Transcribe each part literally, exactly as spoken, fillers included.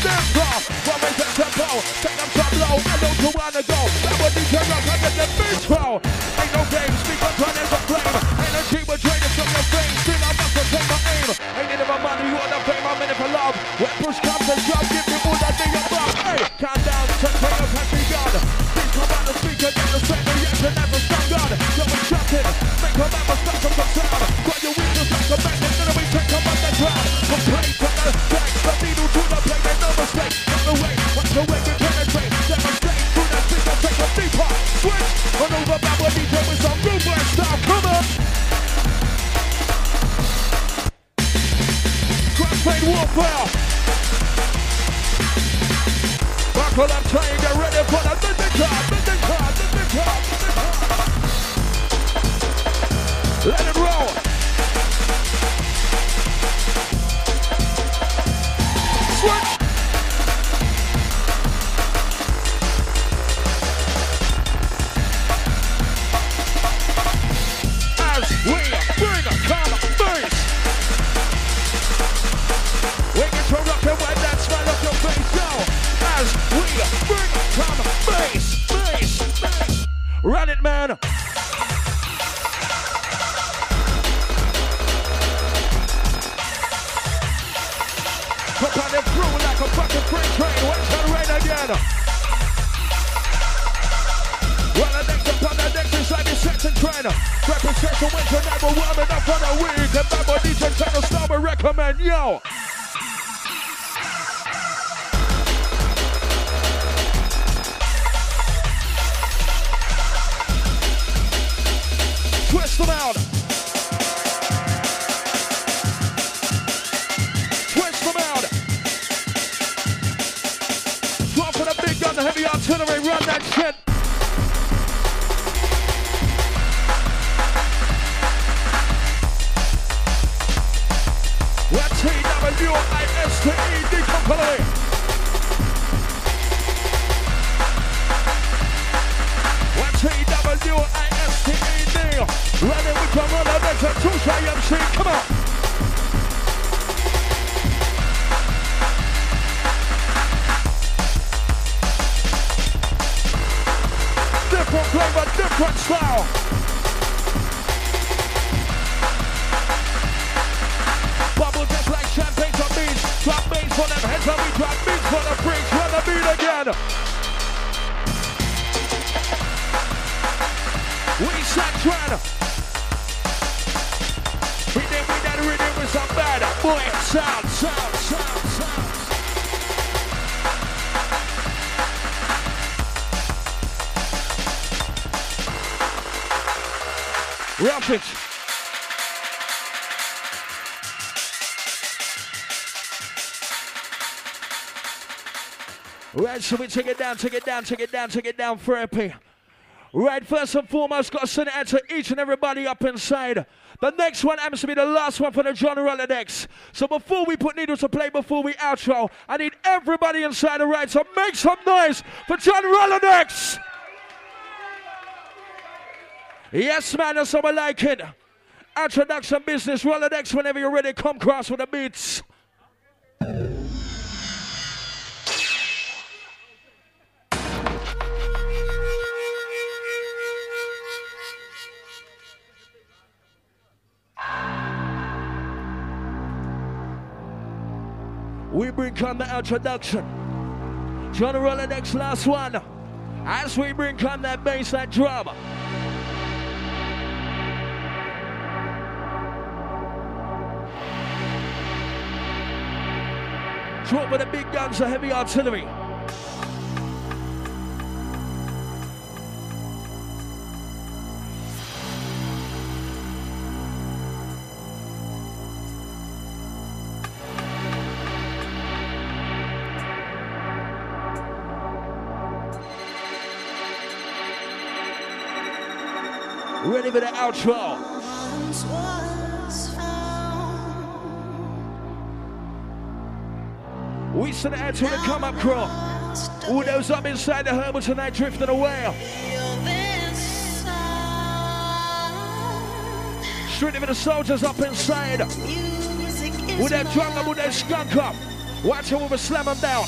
tempo. One way to tempo. Take them top low. I don't know where to go. That would be your rock under the beach flow. Ain't no game. Speak on turn as a flame. Ain't no cheap but drainage from your fame. Still I must take my aim. Ain't need my money. You want the fame. I'm in it for love. When push comes to shove, give me all that thing above. Hey, calm down. Temptation has begun. Please come out and speak again. The same reaction as a stun gun. Yo, we're shutting. Make a man start from the sound. Got your weakness like a magnet. Then we take them on the ground. Complain from the back. The needle to the plate. Make no mistake. Not the way. Watch the way we penetrate. Demonstrate. Through that speaker. Take a deeper. Switch. Run over back with D J with some movement style. Come on. Crossfade warfare. Buckle up, try and get ready for the midnight card, midnight card, midnight card, midnight card. Let it roll. Switch. As we bring a calm face. We get to rock and wipe that smile off your face now. As we bring a calm face, face, face. Run it, man. Pop on them through like a fucking freight train. Watch that rain again. Well, the next up on the next inside the section train. Representation winter night, but warm enough for the week. And my body just trying to start, we recommend, yo. Twist them out. Twist them out. Drop for the big gun, the heavy artillery, run that shit. We're T W I S T E D company. We're T W I S T E D. Running with your runner, that's a two-shot M C, come on! Different flavor, different style. Bubble just like champagne for beats. Drop beats for them heads and we drop beats for the freaks. Run the beat again. We sat trend. We did with that rhythm with some bad boy sound, sound, sound, sound. Roughage. Right, so we take it down, take it down, take it down, take it down, therapy. Right, first and foremost, got to send it out to each and everybody up inside. The next one happens to be the last one for the John Rolodex. So before we put needles to play, before we outro, I need everybody inside the right, so make some noise for John Rolodex. Yes, man, that's how I like it. Introduction business, Rolodex, whenever you're ready, come cross with the beats. We bring on the introduction. John Rolodex, last one. As we bring on that bass, that drum. Drop with the big guns, the heavy artillery. Ready for the outro. We send it out to the come up crew. All those up inside the herbal tonight drifting away. Straight for the soldiers up inside. With that drum up, with that skunk up. Watch it when we slam them down.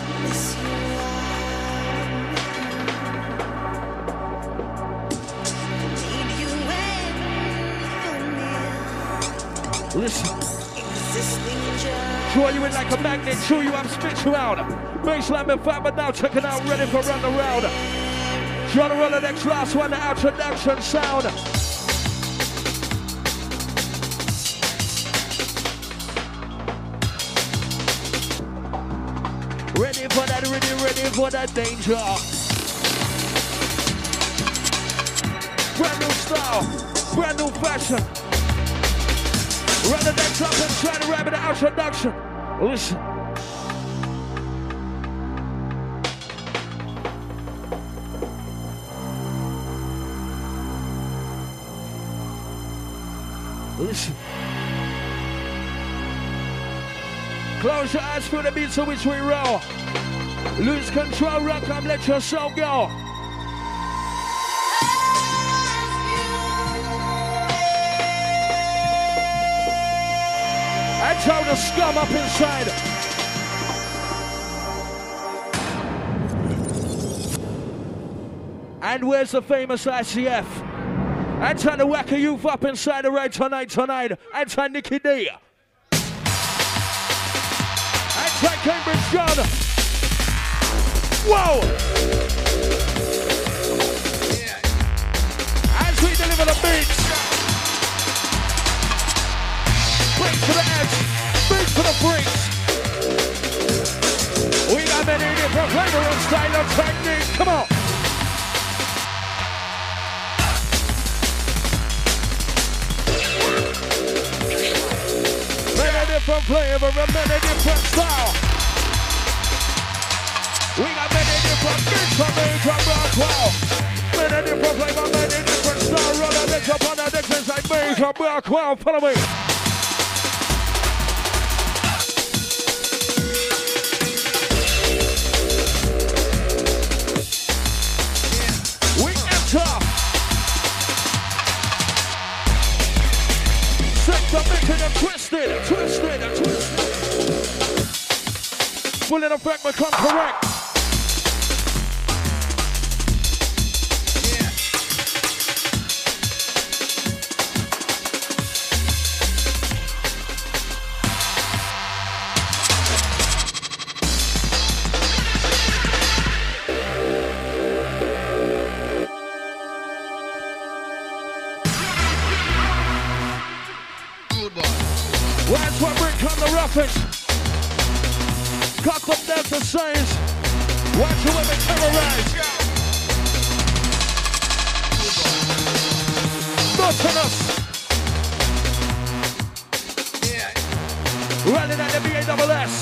Listen. Draw you in like a magnet, chew you up, spit you out. Baseline and fat, but now check it out, ready for run the round. John Rolodex, last one, the introduction sound. Ready for that, ready, ready for that danger. Brand new style, brand new fashion. Run the next up and try to wrap it the introduction. Listen. Listen. Close your eyes for the beats to which we roll. Lose control, rock up, let your soul go. I tell the scum up inside. And where's the famous I C F? I tell the wacker youth up inside the right tonight, tonight. I tell Nicky D. I tell Cambridge John. Whoa! As we deliver the beats. Break to the edge, beat to the freaks. We got many different flavor and style of technique. Come on. Many different flavor and many different style. We got many different beats from Major Blackwell. Many different flavor, many different style. Run a bitch up on the distance like Major Blackwell. Follow me. Making them twisted, twisted, twisted. Full in effect, become correct. That's what bring come the roughest. Cut them down to size. Watch the women terrorize. Nothing us. Running at the B A S S.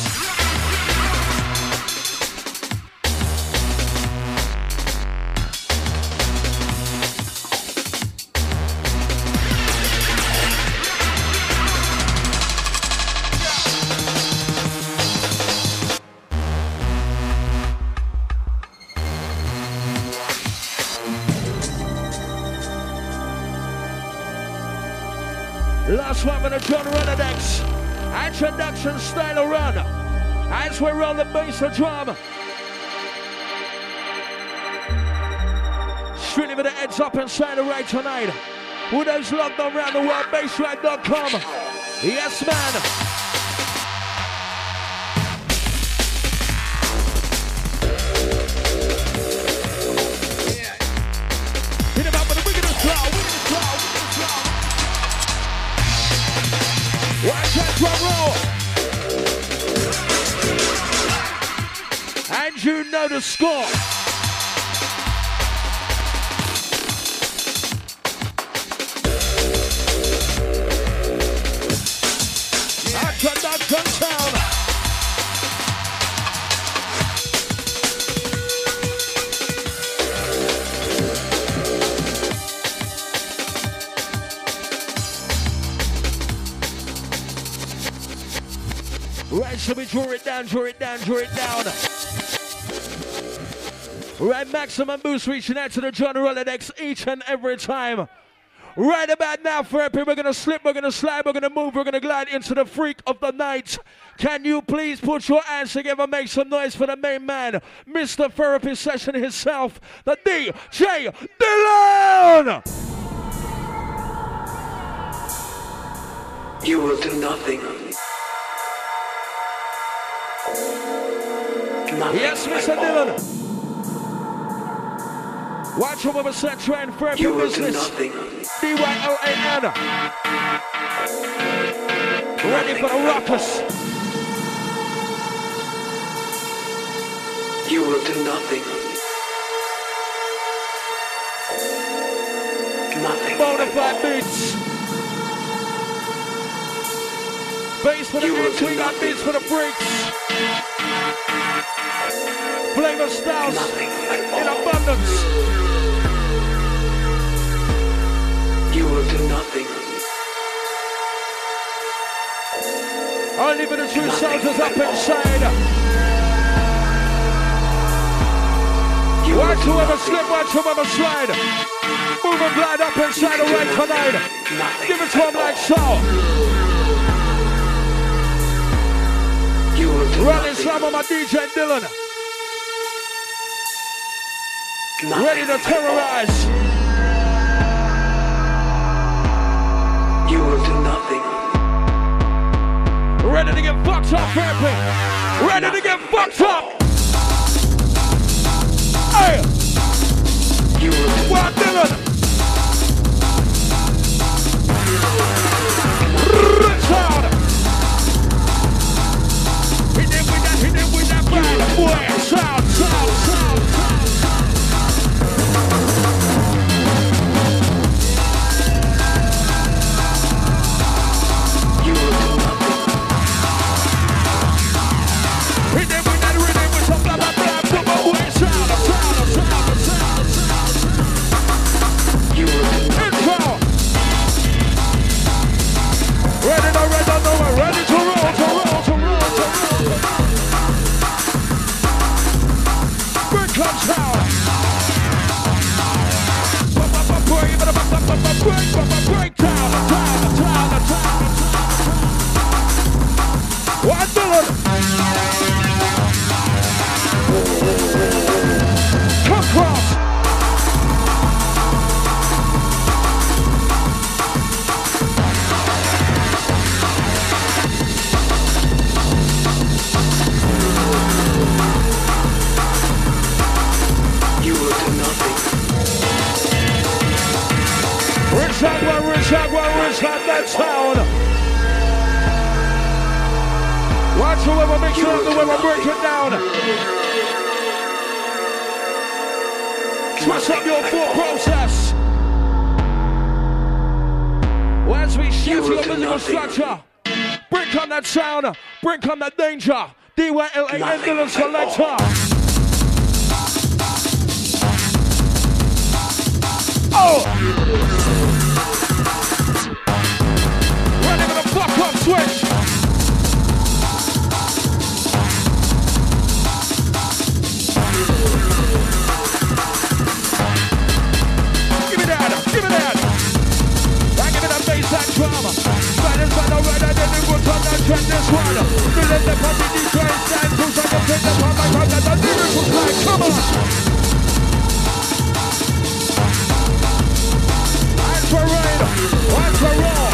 Last one with a John Rolodex. Introduction style run. As we roll the bass and drum. Straight with the heads up inside the right tonight. Who those logged on around the world, bassride dot com. Yes, man. Hit him up with a wicked flow, wicked flow, wicked flow. Watch that drum roll. And you know the score. Introduction sound. Right, so we draw it down, draw it down, draw it down. Right, maximum boost reaching out to the John Rolodex each and every time. Right about now, therapy, we're gonna slip, we're gonna slide, we're gonna move, we're gonna glide into the freak of the night. Can you please put your hands together, make some noise for the main man, Mister Therapy Session himself, the D J Dylan! You will do nothing. Nothing. Yes, Mister Dylan. Watch over the set train therapy You will business. do nothing. D Y L A N. Ready for the ruckus. You will do nothing. Nothing. Bonafide beats. Bass for the beats, we got beats for the freaks. Flavor styles in abundance. You will do nothing. Only for the true soldiers up inside. You Watch will do whoever nothing. slip, watch whoever slide. Move and glide up inside the right tonight. Nothing. Give it to him like so. You will do Running nothing. slam on my D J Dylan. Nothing. Ready to terrorize. You will do nothing. Ready to get fucked up, therapy. Ready to get fucked up. Hey, You will do what Dylan? Sound. Hit it with that, hit it with that bad boy. Sound, sound, sound, sound. You will do nothing. Hit it with that rhythm with some blah blah blah. Come on, boy. Sound, sound, sound, sound, sound. You will do nothing. Intro. Ready to ready to know, ready to roll, to roll, to roll, to roll. Break comes down. Break, break, break down, down, down, down. One Dylan. Come cross. You will do nothing. Rich out one, rich out one, rich out that sound. Watch whoever makes sure the way I break it down. Switch up your thought process. As we shift your physical structure, break on that sound, break on that danger. D Y L A N Dylan Selector. Oh! Ready for the fuck up switch. Give me that, give me that. I give me that bass and drama. Riders by the rider, then we will turn and track this one. Feeling the puppy D J stand, who's on the finger, on my God, and the lyrical side, come on. For rain, one for roll.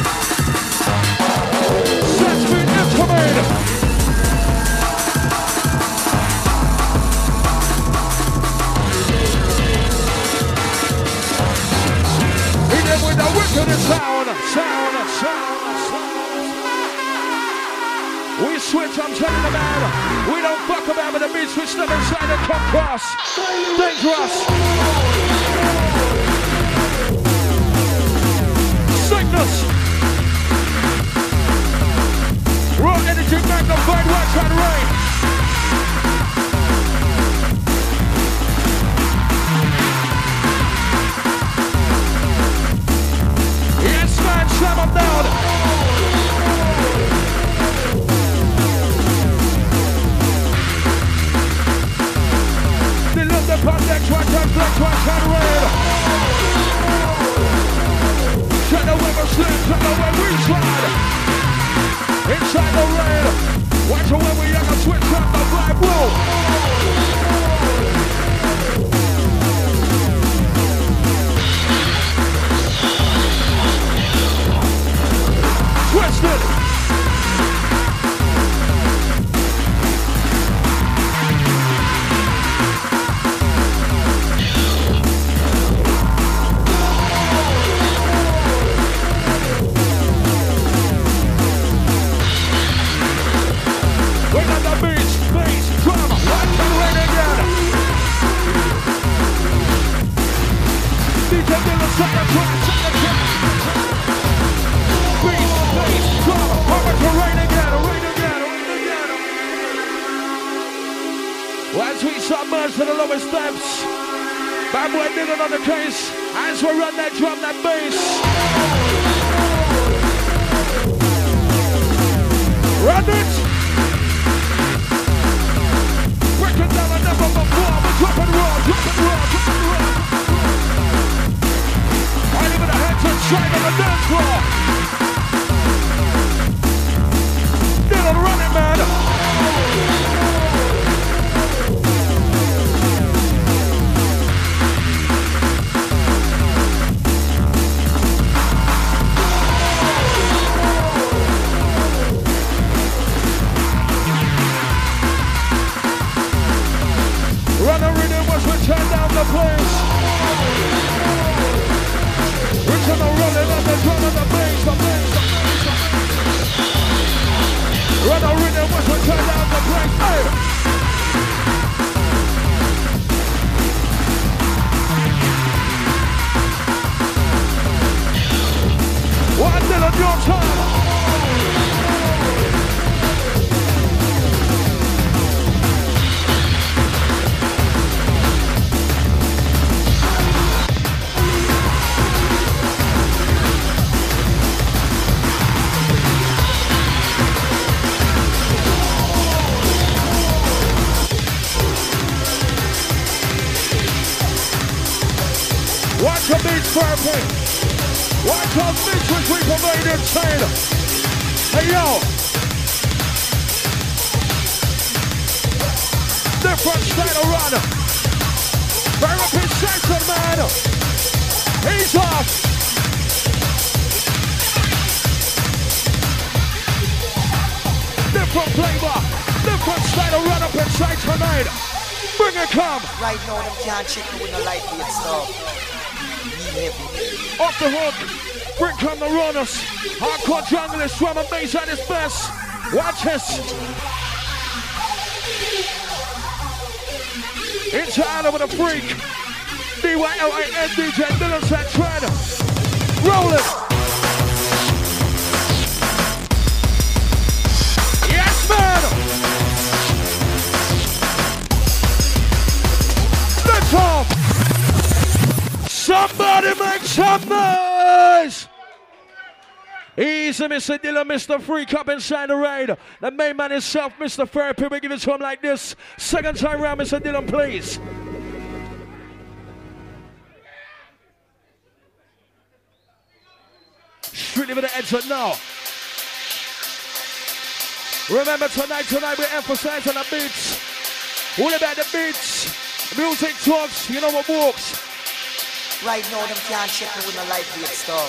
Set speed incoming. Hit him with the wicked sound, sound, sound, sound. We switch, I'm telling the man. We don't fuck about with the beats, we step inside and come cross. Dangerous. Sickness. Raw energy magnified, watch and rain. Yes, man, slam them down. They love the project, watch and flex, watch and rain. slims on the way we slide. Inside the rain. Watch the way we have a switch up the vibe roll. Twisted. We're on the beach, bass, drum, watch the rain again. D J Dillon, second track, second track. Bass, bass, drum, watch the rain again, rain again, rain again. Well, as we submerge to the lowest depths, bad boy Dillon on the case, as we run that drum, that bass. Run it! Breaking down a never before, but drop and roll, drop and roll, drop and roll. I leave it a head to shine on the dance floor. Dillon, run it, man. Run a rhythm as we turn down the place. We're gonna roll it on the drum and the bass, the bass, the bass. Run a rhythm as we turn down the place. Hey! One Dillon, your time. Watch the beats perfect. Watch the beats which we provide insane. Hey yo. Different style of run. Very precise, man. He's off. Different flavor. Different style of run up inside tonight. Bring it come. Right now them can't check me with no lightweight stuff. Off the hook, bring come the runners. Hardcore junglist, drum and bass at his best. Watch this. Inside with a freak. D Y L A N D J Dillon said tread. Roll it. Yes, man. Let's off. Somebody make some noise! Easy, Mister Dillon, Mister Freak up inside the raid. The main man himself, Mister Therapy, we give it to him like this. Second time round, Mister Dillon, please. Strictly with the headset now. Remember tonight, tonight we emphasize on the beats. All about the beats. Music talks, you know what walks. Right now them can't check me with no lightweight stuff.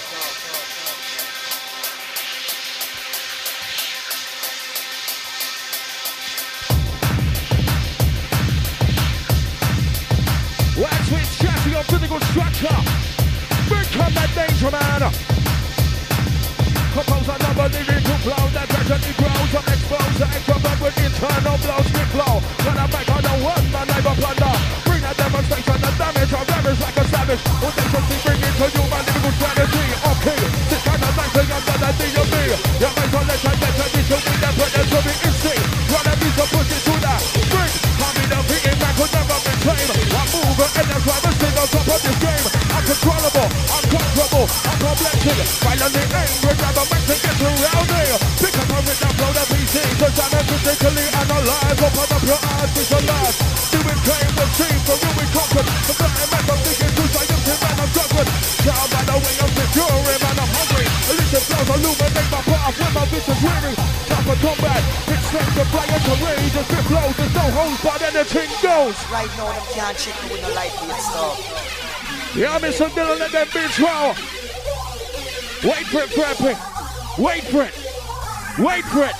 Wax with chassis your physical structure. Bring come that danger, man. Compose another lyrical flow that gradually grows and expose the extrovert with internal blows with flow. When I make on the one, my neighbor plunder. Bring that demonstration, the damage or ravage like a savage. Who they should be bringing to you my lyrical strategy. Okay, this kind of night thing I'm gonna do you be. Your mind on let I get ready to be the predator to be insane. Wanna be so push it to that. Bring, come in the beating back will never be tame. I'm moving and that's why I'm still on top of this game. Uncontrollable, uncontrollable, uncompleted. Finally aim, we're never meant to get around here. Pick up a rhythm, blow the P C. So I'm to Critically analyze, open up your eyes, visualize. Doing claim the team, for real we conquered. The blind man, I'm thinking too scientific, man, I'm drunken. Down by the way I'm securing, man, I'm hungry. Illusion flows illuminate my path when my vision's weary. Time for combat, it's time to fly into rage. If it flows, there's no holes, but anything goes. Right now, them can't check me with no lightweight stuff. Yeah, Mister Dillon, let them beats roll. Wait for it, Preppy. Wait for it. Wait for it.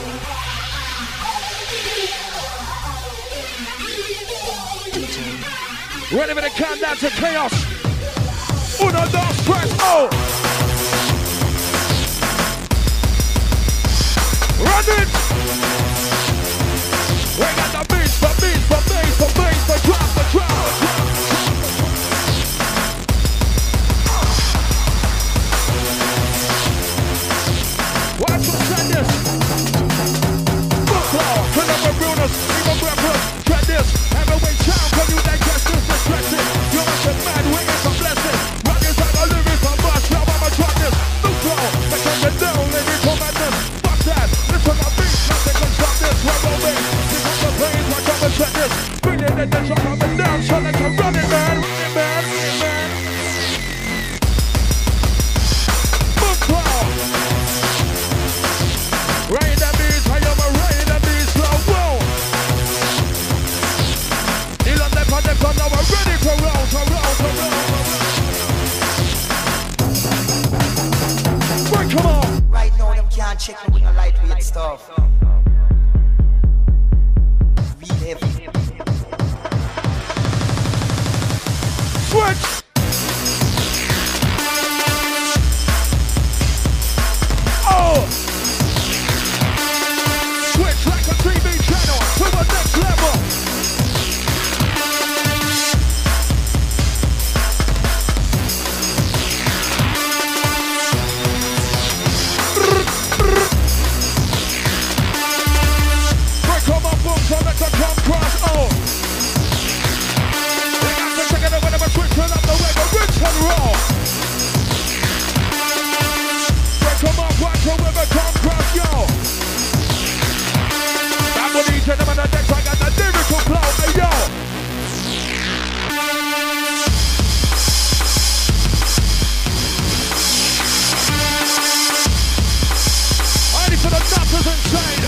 Ready for the countdown to chaos. Uno, dos, tres, oh. Run it. We got the beats, the beats, the bass, the bass, the drop, the drop, the drop. Watch what's in this. Football, turn up the realness, even breathless. Tread this, heavyweight child, can you digest this? Distress it. You're a mad way, it's a blessing. Rock is like a lyric from bus, now I'm a drop this. Football, they turn it down, lyrical madness. Fuck that, listen to beat, nothing can stop this. Run away, pick up the pain, watch out and check this. Bring it in, then drop up and down, so let's run it, man. Run it, man, run it, man. Football. Rain that beats, I am a rain that beats, slow, whoa. Kneel on them, on them, on now we're ready to roll, to roll, to roll, to roll. Right, come on. Right now, them can't check me with no lightweight stuff. Real heavy. Switch. Oh. Switch like a T V channel to the next level. Break on my books, I let the come cross. Oh. We got to check it out whenever switching up the way, but rich and raw. Break on my watch, whenever come cross, yo. Gentlemen, the next I got the lyrical flow, hey yo! Ready for the nutters inside!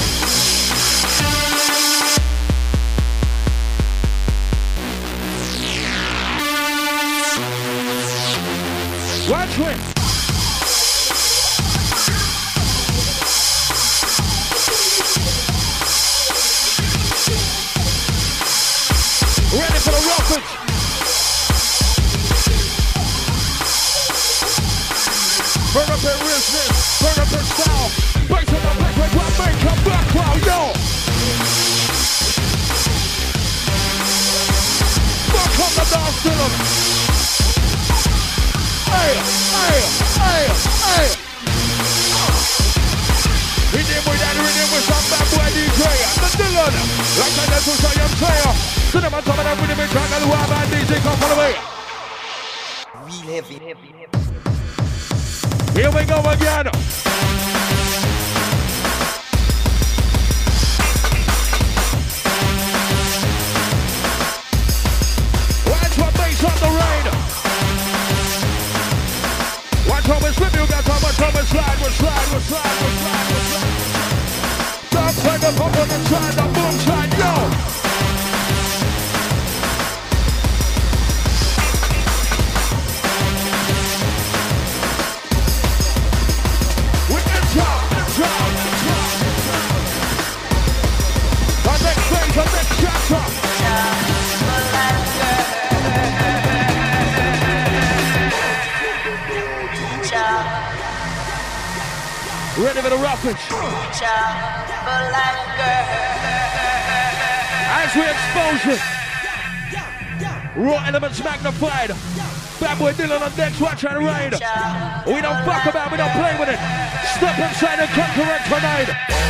Watch it! Ready for the rockets. Burn up their business, burn up their style. Break to the black, break, black, break, come back, wow, yo. Fuck on the dance to them. Hey, hey, hey, hey. Rhythm with that rhythm with some bad boy D J. The Dillon, like that, that's what I am saying. Cinema top of that rhythm and track and who have that D J come follow me. Real heavy, heavy, heavy. Here we go again. Watch what makes on the rain. Watch how we slip, you got how much how we slide, we slide, we slide, we slide, we slide. Don't take the pump on the side, the boom side, yo. Ready for the roughage. As we expose it. Raw elements magnified. Bad boy Dillon on decks, watch and ride. We don't fuck about, we don't play with it. Step inside and come correct tonight.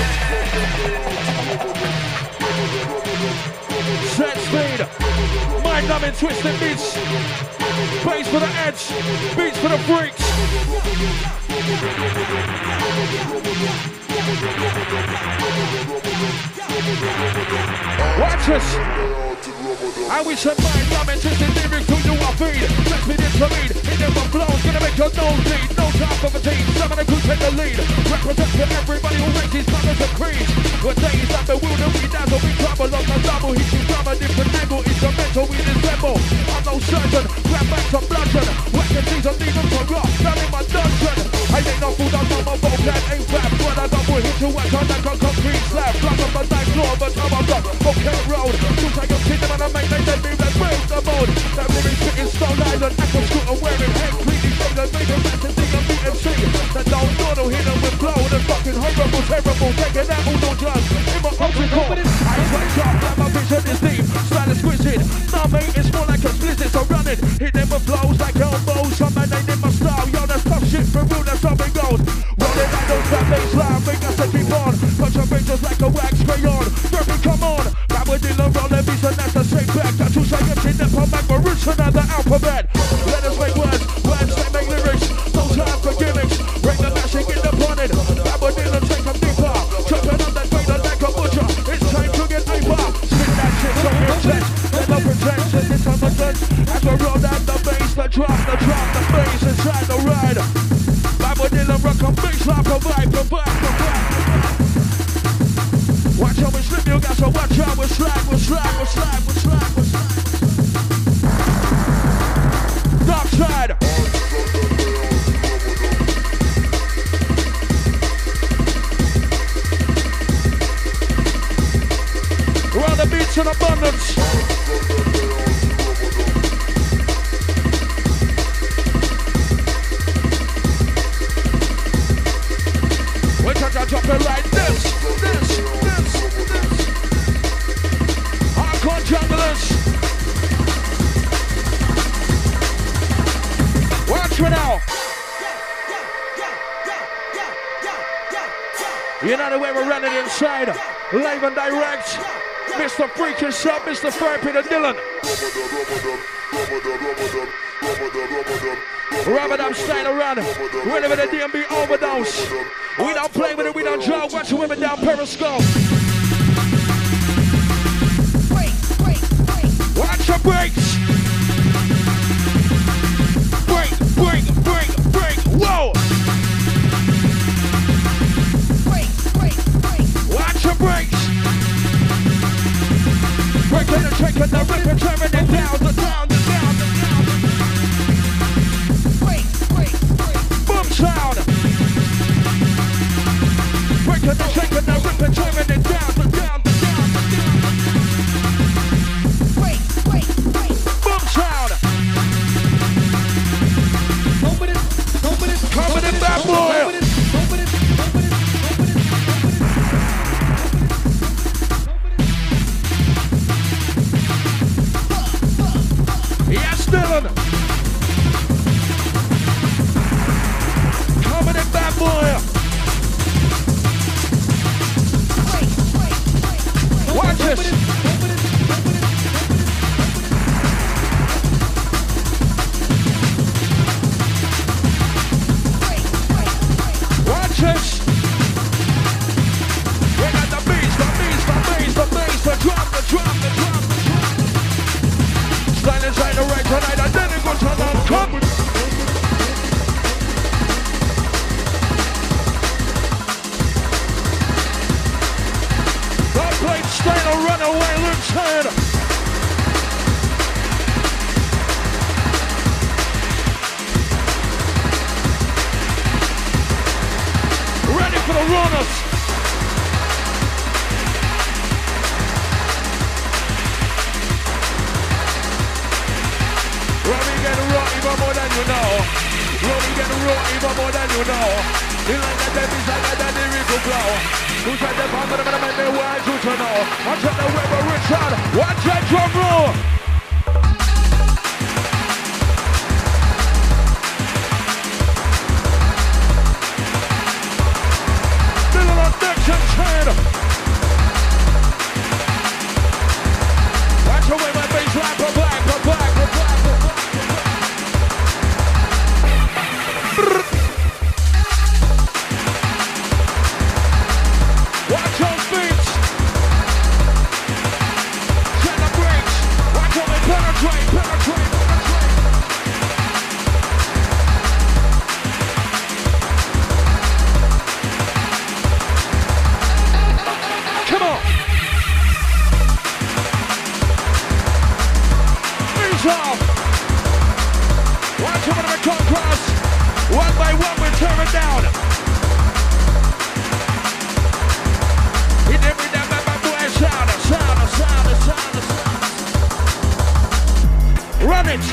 Set speed. Mind numbing, twisting beats. Bass for the edge. Beats for the freaks. Watch us. I wish I might love and just the lyrics to you I feed. Let's be this to lead. It never flows, gonna make your nose bleed. No time for fatigue, some of the crew take the lead. Represent for everybody who makes these colors and creeds. When days that bewilder, we dazzle, we trouble on the double. Hit you from a different angle, instrumental, we disassemble. I'm no surgeon, grab back some bludgeon. Whacking things and leave them to rot, down in my dungeon. I ain't no fool, I'm my vocab, ain't rap. When I double hit you, I turn like a concrete slab. Block up the night floor, but I'm on the okay road. You take your kingdom and I make they let me let break the mode. That woman spitting Stone Island, Apple scooter wearing head cleaning shade and make a massive thing of B M C. That don't know no hit them with blow. The fucking horrible, terrible, taking out all no drugs. In my optical, I switch up, like my vision is deep. Style exquisite, nah mate, it's more like a blizzard. So run it, hit them with blows like elbows. Some man ain't in my style, yo, that's tough shit for real, that's how it goes. Rolling like those fat baseline, make us to keep on. Touch your brain just like a wax crayon. Dirty, come on, that would deal and roll beats and that's the same back. Got two seconds in the pump back, we're rich another alphabet. Let us make words, words they make lyrics. No time for gimmicks, bring the mashing in the bonnet. That would deal and take them deeper. Chopping up that grader like a butcher. It's time to get paper. Spit that shit so intense, then no pretension. This time a sense, as we roll down the bass, the drum, the drum, the bass inside the ride. That would deal and rock a bass line, provide, provide, provide. Watch out, we slip you guys, so watch out, we slide, we slide, we slide, we slide, we slide. Dark side. We're on the beach in abundance. We can drop it like this, this, this, this. Hardcore junglers. Watch me now. You know the way we're running inside. Live and direct. Mister Freak himself, Mister Therapy the Dylan. Rubber dub staying around. Ready for the D M B overdose. We don't play with it, we don't joke. Watch the women down Periscope. Watch your brakes. Break, break, break, break. Whoa. Watch your brakes. Breaking and shaking the rip, tearing it down, the down, the down, the down. Boom sound. Breaking and shaking the rip, tearing it down, the down, the down, the down. Boom sound. Coming in that boy. Yes, Dylan. Coming in bad boy. Watch this. Watch this. We got the beats, the beats, the bass, the bass, the drum, the drum, the drum. Stand inside the right tonight, and then it goes on and come. Don't play stand or run away, loose head. Ready for the runners. Robbie get raw even more than you know. Robbie get raw even more than you know. You like that baby side like that lyrical flow. Who said the bomb but I'm gonna make me wild you to know. Watch out the Weber Richard. Watch that drum roll. Little on next and turn. Watch away my bass line, go back, go back, go back, go back. off. One, two, one, come cross. One by one, we tear it down. Hit every damn bad boy, sound, sound, sound, sound, sound. Run it.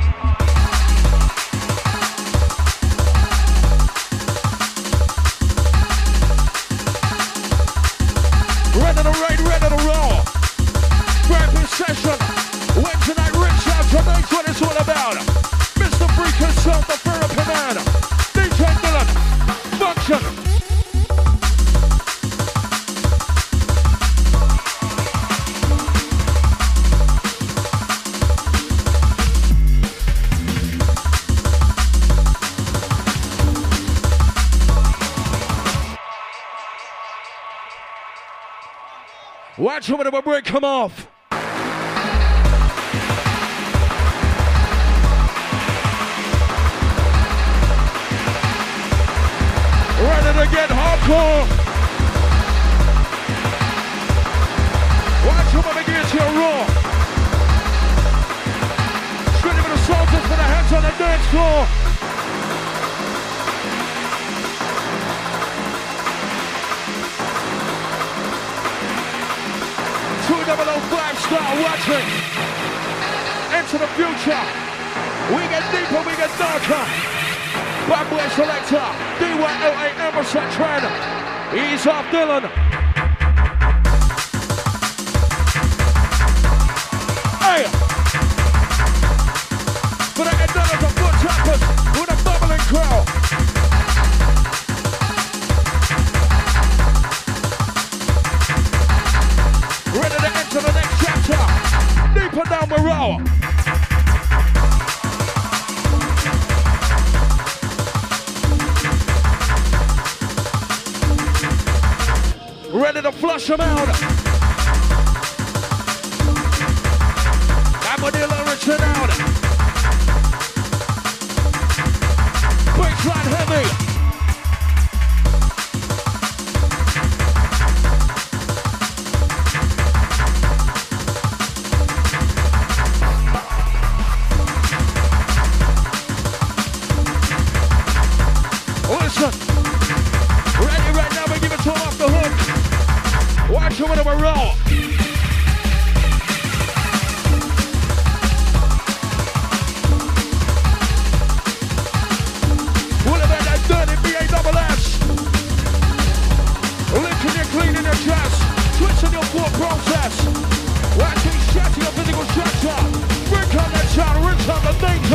Ready to ride, ready to roll. Rapping session. Wednesday night rinse out. Tonight's what it's all about. Mister Freak himself, the therapy man. D J Dylan. Function. Watch when the break come off. Ready to get hardcore. Watch when we get to your raw. Straight with the soldiers with their hands on the dance floor. two double oh five star watching. Into the future. We get deeper, we get darker. Bad boy selector. D Y L A Emerson Trend. He's off Dylan. Hey! For the head dollars of foot tappers with a bubbling crowd. Ready to enter the next chapter. Deeper down the road. Ready to flush them out. I'm gonna return out. Baseline heavy. Listen. Ready right now, we give it to him off the hook. Watch him with a roll. What about that dirty B A double S? Lifting and cleaning your chest. Switching your thought process. Watching shatter your physical structure. Bring on that sound, rinse on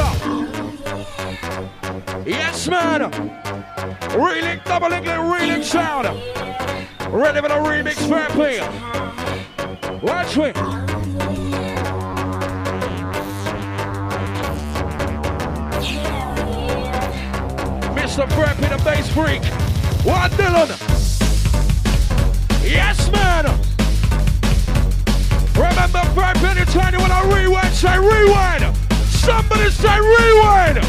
the danger. Yes, man. Reeling, doubling, reeling sound. Ready for the remix therapy. Watch me. Mister Therapy, the bass freak. What, Dylan? Yes, man. Remember, Therapy, anytime you want to rewind, say rewind. Somebody say rewind.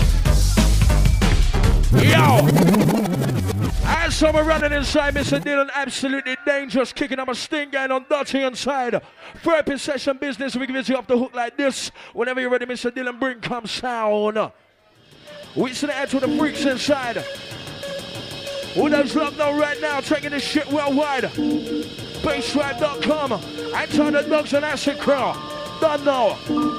Yo. As summer running inside, Mister Dylan, absolutely dangerous, kicking up a sting gang on dirty inside. Therapy session business, we give it to you off the hook like this. Whenever you're ready, Mister Dylan, bring come sound. We send it out to the freaks inside. Who does love know right now, taking this shit worldwide. Bassdrive dot com, Anton the Dogs and Acid Crow. Don't know.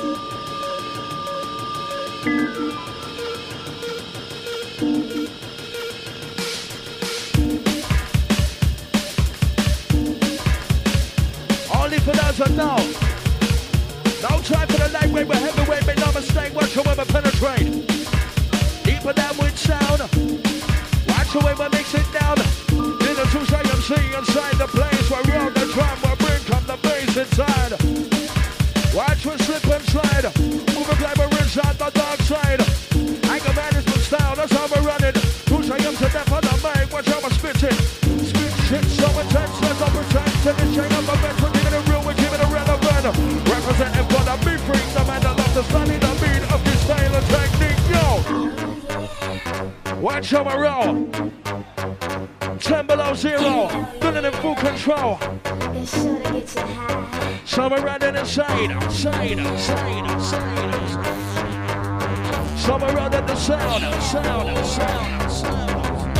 Only for those that know. No time for the lightweight, but heavyweight, make no mistake, watch your way we penetrate. Deeper down with sound. Watch your way we mix it down. Little two say M C inside the place where we on the drum, where bring come the bass inside. Watch we slip and slide. Move a climb and rinse out the dark side. Anger management style, that's how we're running. Two say M to death on the mic, watch how we spit it. Spit shit so intense, let's not pretend. Send it chain up a bench, we're giving it real, we're giving it relevant. Representing for the beat freak, the man that loves to study the beat of this style and technique, yo. Watch how we roll. ten below zero, feeling in full control. Somewhere right in the side, side, side, side, side. Somewhere right in the sound, sound, sound, sound.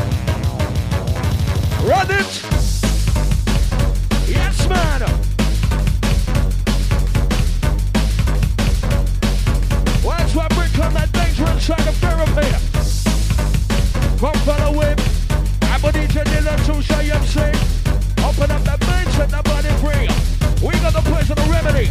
Run it! Yes, man! Watch what bring on that dangerous side of therapy. Come follow him. I'm a D J Dylan to show you M C. Open up that bench, set that body free. We got the place of the remedy.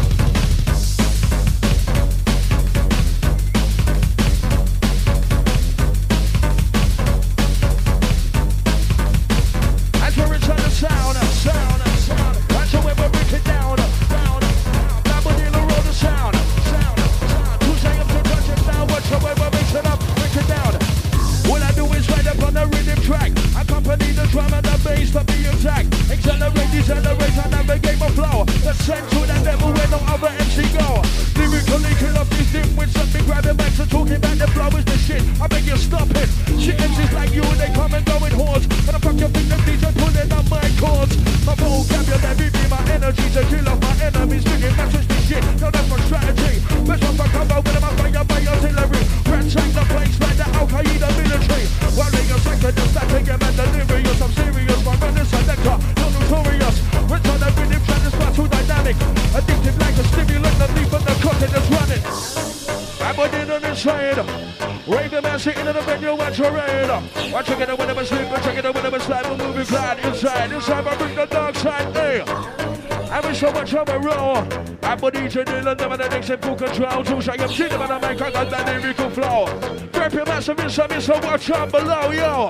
As we return the sound, sound, sound. That's the way we break it down, down, down. Double dealer roll the sound, sound, sound. Two seconds to touch it down. Watch the way we mix it up, break it down. What I do is ride up on the rhythm track. Accompany the drum and the bass to be attacked. Accelerate, decelerate, and navigate my flow. The send to the devil where no other M C go. Lyrically kill up these dimwits. Let me grab the mic and talking about the flow is the shit. I beg you stop it. Shit M Cs like you, they come and go in hordes. And I fuck your finger, D J pulling on my chords. My vocabulary be my energy to kill off my enemies. Thinking matches this shit. No, that's my strategy. Best one for combo with my fire by artillery. Ransack the place like the Al Qaeda military. Worrying a second, the static and delirious. I'm serious, my run is selector, not notorious. Return the rhythm, trying to spot too dynamic. Addictive like a stimulant, the leaf of the cotton that's running. I'm in on the side. Rave the man sitting in the venue, watch your raid. Watch you get a whenever sleep, watch you get a whenever slide. We'll move it glad inside, inside, I bring the dark side, hey. I wish so much on my roll. I'm a D J Dylan, never the next in full control. Too shy, I'm sitting on the mic, I got that lyrical flow. Grab your massive inside me, so watch out below, yo.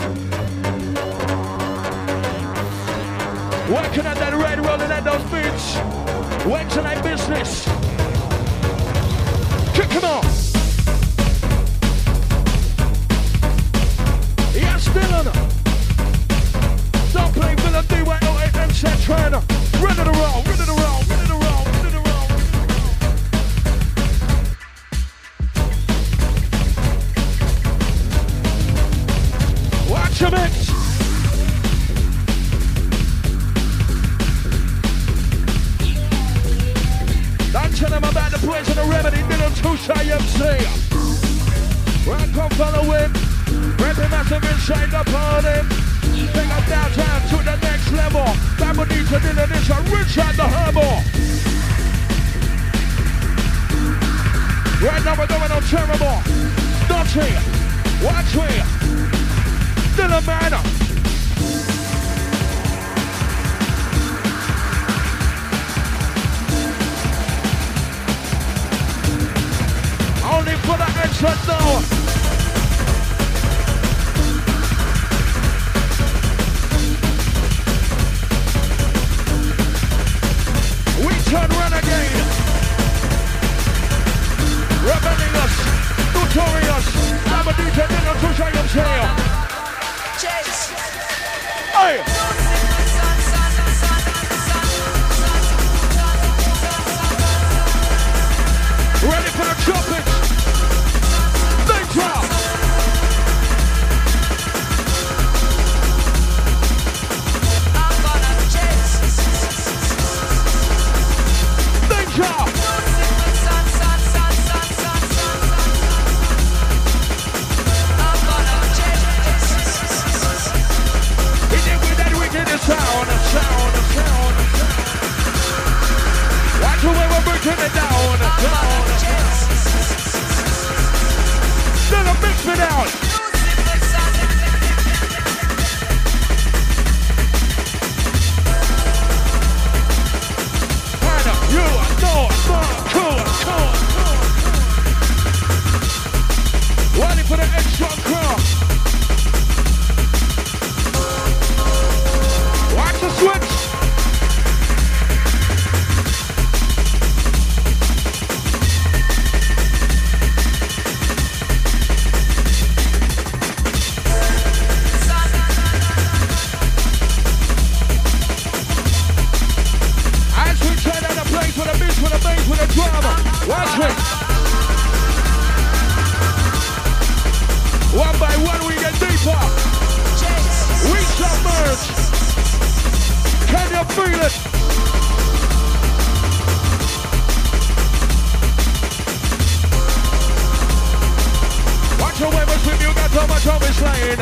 Working at that red, rolling at those beats. Went tonight business. Kick him off. Yes, Dylan. Don't play villain, D Y O eight and set trainer. Ready to roll, ready to roll, ready to roll, ready to roll. Watch your mix. Don't tell them about the place of the remedy, Dylan Too Shy M C. Right, come follow him. Rapping massive inside the party. Take us downtown to the next level. Double D to Dylan, it's a Richard the Herbal. Right now we're going on terrible. Dotty, watch me. Dylan Manor. Only for the extra though. Turn renegade, rebelling us, notorious. I'm a D J Dylan to show you tail. Hey! Ready for the trumpet? Danger! Sound, sound, sound. Watch the way we're breaking it down, down. Then I mix it out. Hannah, you know, cool, cool, cool. Waiting for the extra cross. Watch the switch. As we turn down the place with a beat, with a bass, with a drama. Watch it. One by one we get deeper. We submerge. Can you feel it? playing.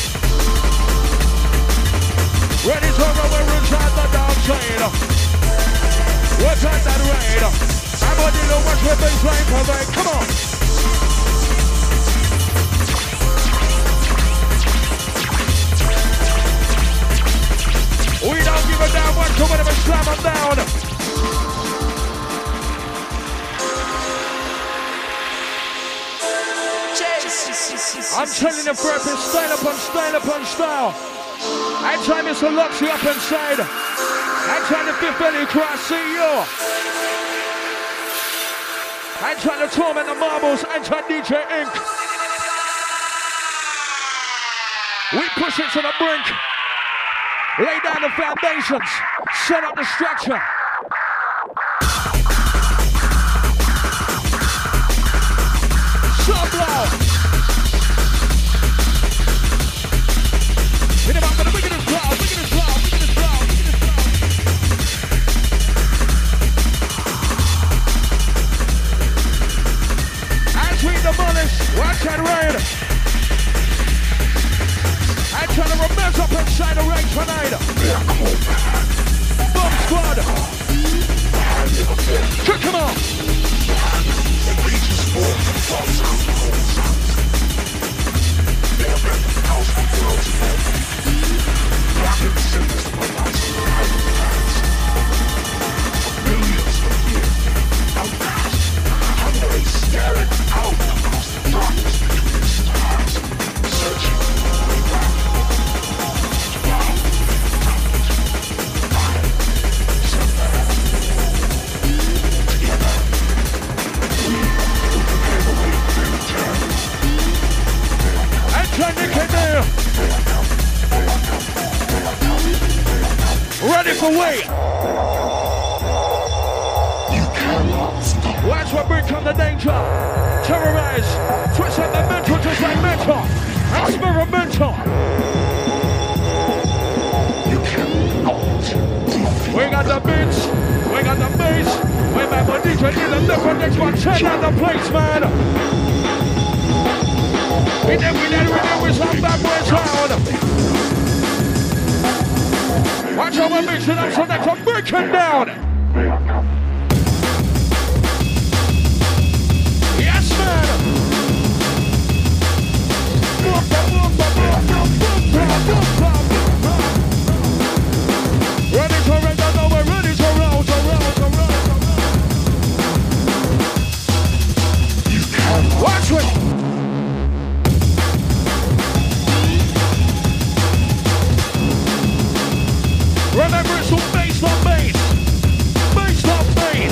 Ready to go where we try the dance train. What's on that rain? I'm gonna do watch what they play for me. Come on. We don't give a damn what to whatever slam them down. I'm telling you, friend, style upon style upon style. I'm trying to lock you up inside. I'm trying to fifth belly cross, see you. I'm trying to torment the marbles, anti-D J Ink. We push it to the brink. Lay down the foundations. Set up the structure. Sublow. Hit him up with the wickedest blow, wickedest blow, wickedest blow, wickedest blow. As we demolish, watch that rain. I'm trying to remember up inside the ring tonight. Bomb squad. Kick him off. Ready for weight. Watch what brings on the danger. Terrorize. Twist up the mental just like mental. Experimental. We got the beats. We got the bass. We got the D J in the different next one. Check out the place, man. We did, we did, we did with some bad boys round. Watch how we're mixing up so next one, breaking down. Yes, man. Ready to run down, we're ready to roll, to roll, to roll, to roll. Watch it. Remember, it's all based on bass. Based on bass.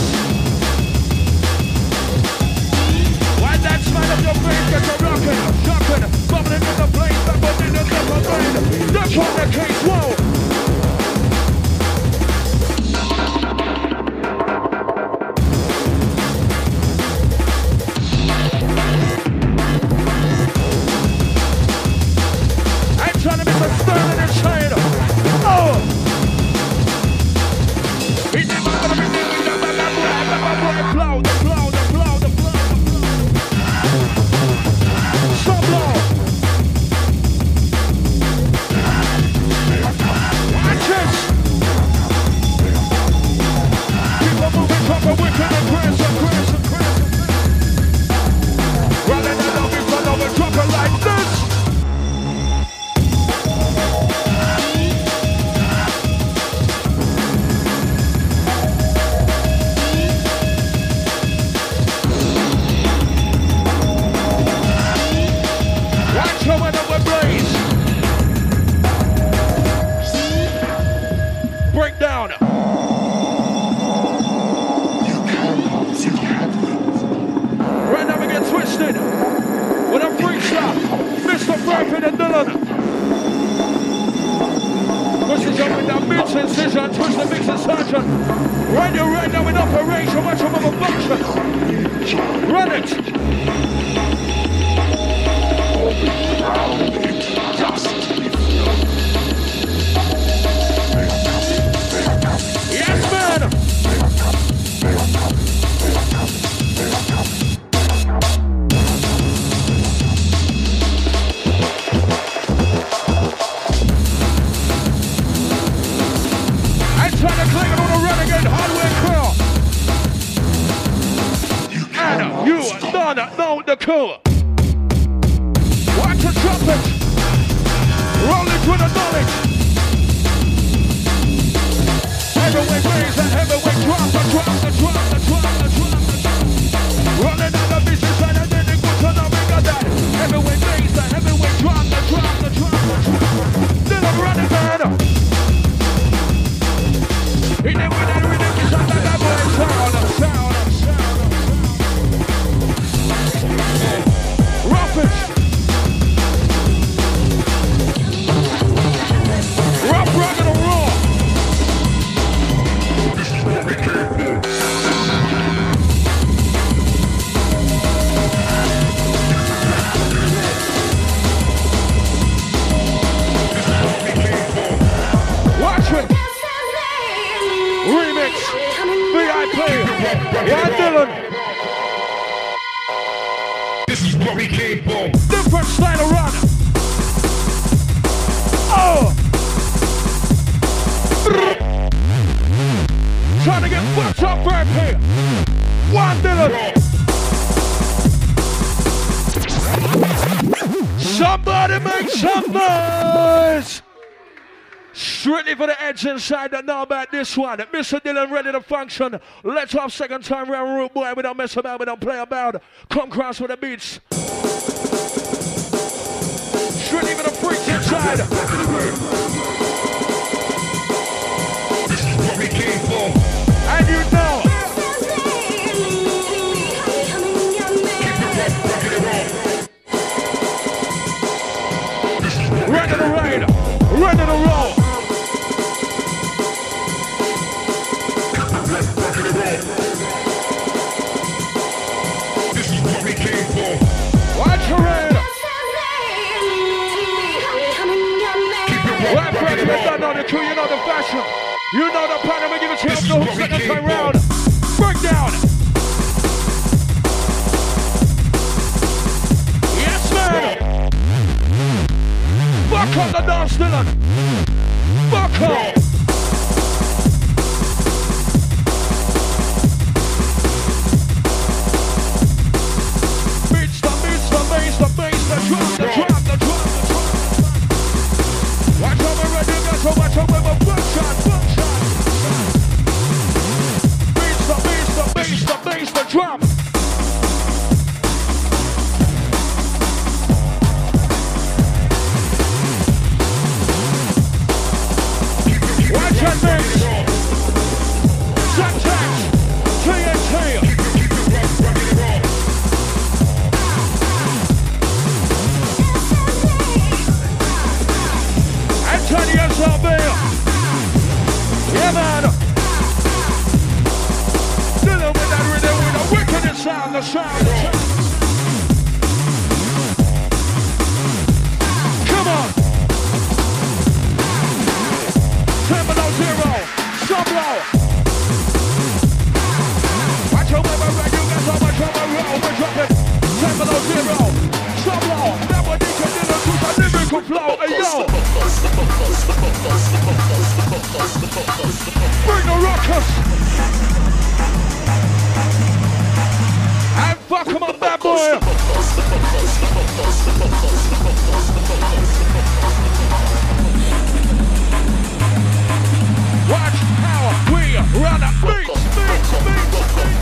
Why that smile of your face gets you rocking, shocking, bubbling in the place, that was in the double brain. That's on the case, whoa. I'm trying to make a sterling inside. Oh! Blow, the blow, the blow, the blow, the blow. So blow. Watch this. People moving from the wicked and Chris and Chris and Chris. Running and over, run over, drop it like this. Break down. Right now we get twisted with a freak shot. Mister Bradford and Dylan. Pushes up with that mix incision, twist the mix insertion. Right now, right now in operation, watch them of a function. Run it. Yes, man! don't know the cool. Watch the trumpet. Roll it with the knowledge. Heavyweight bass and heavyweight drop, the drop, the drop, the drop, the drop, the drop. Running out of business and I didn't go to the bigger that. Heavyweight bass and heavyweight drop, the drop, the drop, the drop. Then I'm running man. He never did it with the sound of that boy. Sound, sound, sound. Rough it. Rough, rugged, and raw. Watch it. Remix. V I P. Yeah, Dylan. This is where we came from. Different style of run. Oh. Trying to get fucked up right here. One Dylan. Somebody make some noise. Strictly for the edge inside that know about this one. Mister Dylan ready to function. Let's have second time round root boy. We don't mess about, we don't play about. Come cross with the beats. Strictly for the freaks inside. This is where we came from. And you know. Ready to rain. Ready to roll. This is where we came from. Watch your head. Well, friends, you don't know the crew, you know the fashion. You know the pattern, we give it to you the whole second time round. Break down. Yes, man. Fuck on the dance, Dylan. Fuck on. Beats the beats, the bass, the bass, the drum, the drum, the drum, the drum. Watch out, we're ready, guys, so watch out, we're a buckshot, buckshot. Beats the beats, the bass, the bass, the drum. Watch out, mix. Syntax, T N T. Antonio Salvia. Yeah, man. Dylan with that rhythm, with the wickedest sound, the sound, the sound. Come on. ten below zero. Sub-low. Watch your way, we're ready, you guys are watch over roll. We're dropping ten below zero. Sub-low. That one you can do to the lyrical flow. Hey, yo. Bring the rockers. And fuck 'em up, bad boy. Watch how we run a beat, beat, beat, beat.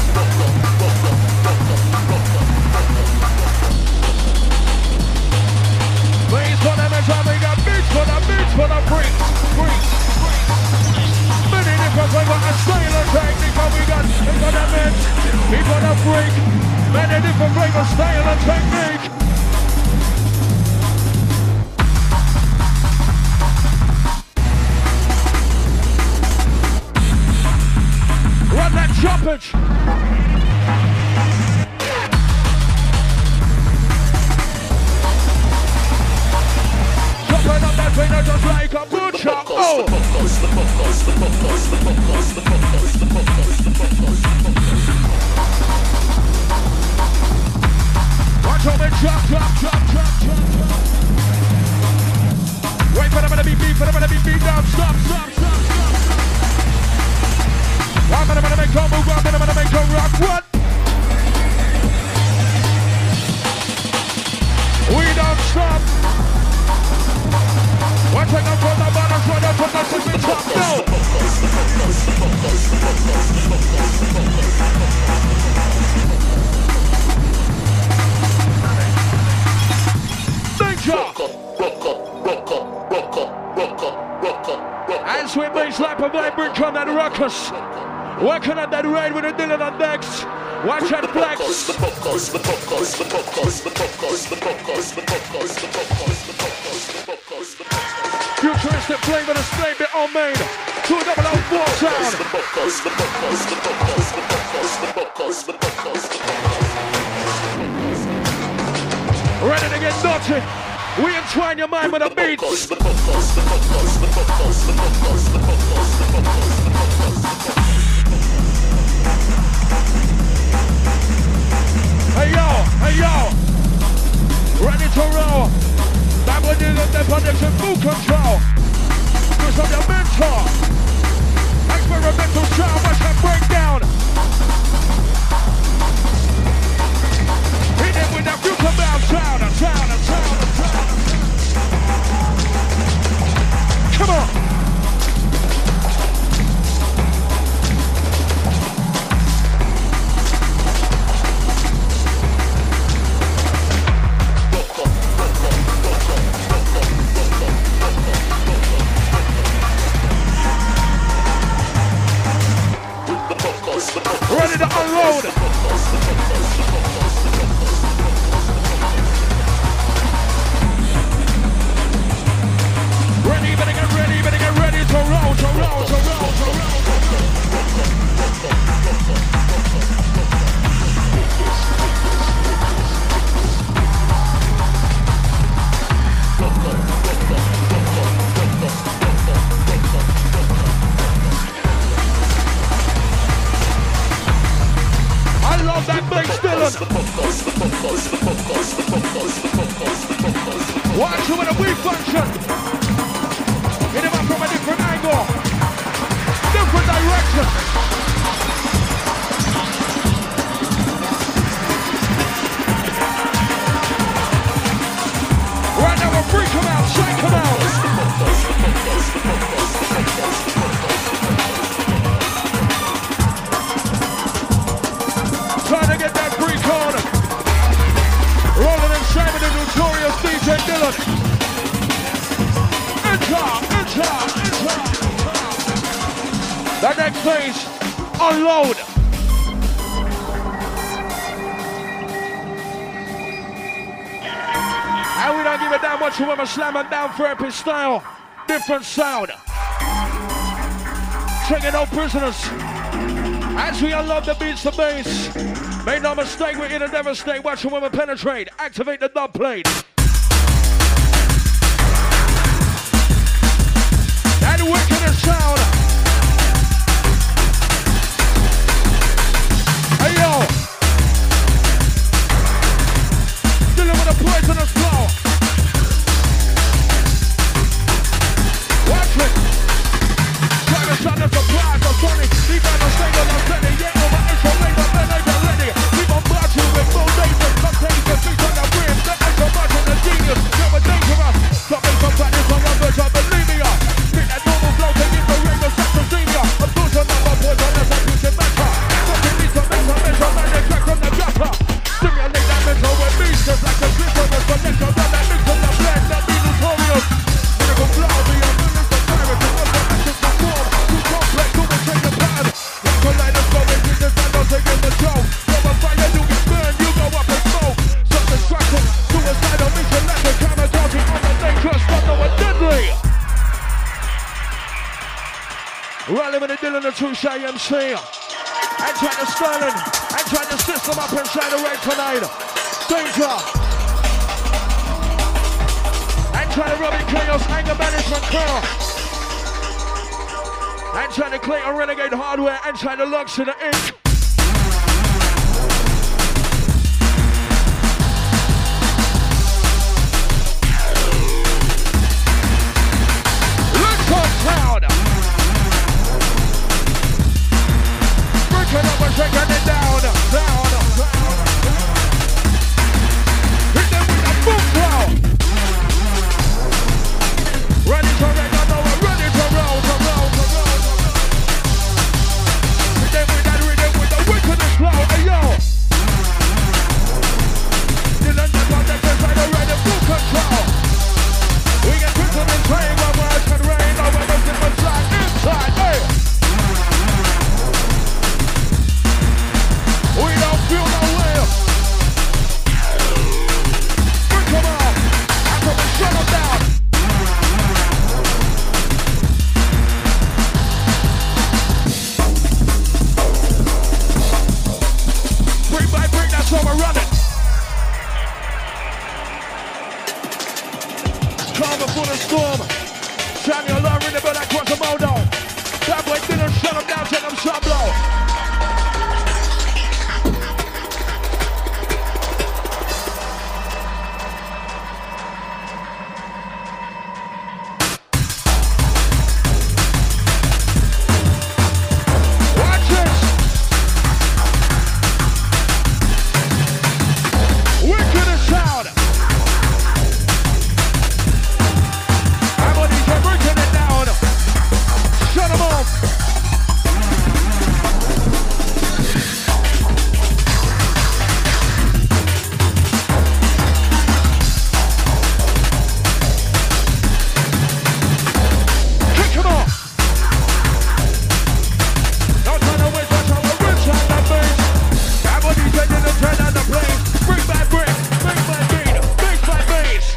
Beats for them and time we got beats for the beats for the freaks, freaks, freaks. Many different flavor and style and technique, but we got beats for the mix, beats for the freak. Many different flavor, style and technique. Run that choppage. Chopping up that finger just like a butcher. Oh. Watch out, man. Chop, chop, chop, chop, chop, chop. Wait for them to be beat, for them to be beat down. Stop, stop, stop, stop. I'm gonna make a move, I'm gonna make a rock. What? of vibe, bring on that ruckus. Working on that ride with the Dylan on decks. Watch that flex. Futuristic flavor display bit on main. Two double O four sound. Ready to get naughty. We entwine your mind with the beats. Hey yo, hey yo. Ready to roll. That one is the connection full control. Cause I'm your mentor. Experimental sound, watch that breakdown. Hit it with that future bound sound, a sound, a sound, a sound. Come on. Ready to unload. Ready, better get ready, better get ready to roll, to roll, to roll, to roll. I love that bass, Dylan. Watch you with a weak function. Hit him up from a different angle. Different direction. Right now we'll freak him out, shake him out. Trying to get that freak on. Rolling and shaming the notorious D J Dylan. Enter, enter, enter, enter. That next phase, unload. And we don't give a damn what you want to slam and down therapy style. Different sound. Taking no prisoners. As we unload the beats, the bass. Make no mistake, we're in a devastate. Watch the women penetrate. Activate the dub plate. That wicked sound. Hey yo. Dealing with a poisonous flow. Watch it. Try to shut the surprise. I'm sorry. Leave out the single. I'm steady. Yeah, over. It's a labor. Then I get ready. We bombard you with foundations. Contain the feet on the rim. That ain't so much of the genius. Never dangerous. Something from practice on your version. Believe me. Spit that normal flow to give the ring of septicemia. I'm pushing up my poison as I push it better. Something needs to make a mental man and crack from the gutter. Stimulate that mental with beats just like a glitter. The connection that that mix on the blend that be notorious. Lyrical flow, the unwilling to pirate. The one that actions to form. Too complex, too much take the pan. Like a light of smoke and Jesus and don't take in the show. From a fire you get burned, you go up and smoke. Some distraction, suicidal mission like a kamikaze on the dangerous, but no one deadly. Rally with the Dylan, the true Shy M C. And trying to Sterling. And trying to system up inside the red tonight. Danger. And trying to Robbie Chaos, anger management car. And trying to Clayton Renegade hardware. And trying to Lux in the ink. Let's talk proud. Breaking up and shaking it down, down, down. Hit them with a boom cloud. Ready to reg, I know we're ready to roll, to roll, to roll, to roll. Hit them with that rhythm. feel no way. Bring them out. After we shut them down. Brick by brick, that's how we're running. Calm before the storm. Shine your love in the bed across the modo. That boy didn't shut them down, take them shot blow. Watch this. Wicked and sound. Shut them off! Kick him off! No time to waste, no time to rinse on the bass. Everybody taking the turn on the place. Brick by brick, brick by beat, brick by bass.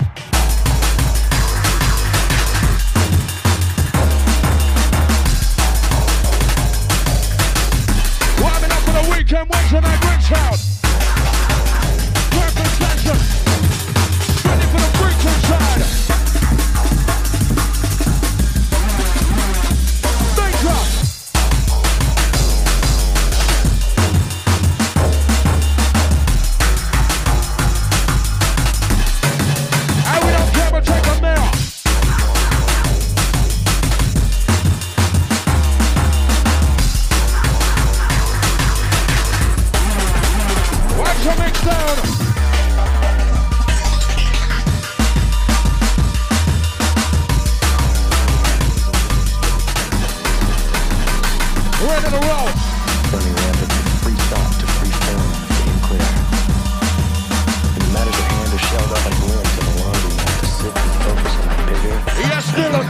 Weekend Wednesday night Grinch out. Perfect session. Ready for the freaks inside. Danger. And we don't care, but take a mirror. Coming down. Ready to roll. Running rampant from free thought to free form, being clear. And the matters at hand are shelled up like worms in a laundry mat to sit and focus on the bigger. Yes, Dylan.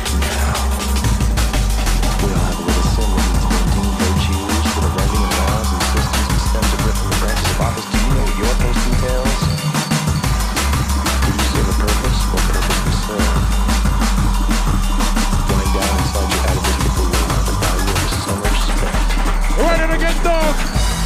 We all have a little sin that needs mending, virtues for the writing of laws and systems and stems of ripped from the branches of office. Do you know what your post entails? Do you serve a purpose? What purpose we serve? Going down inside your atavistic will have the value of some respect. Ready to get dog.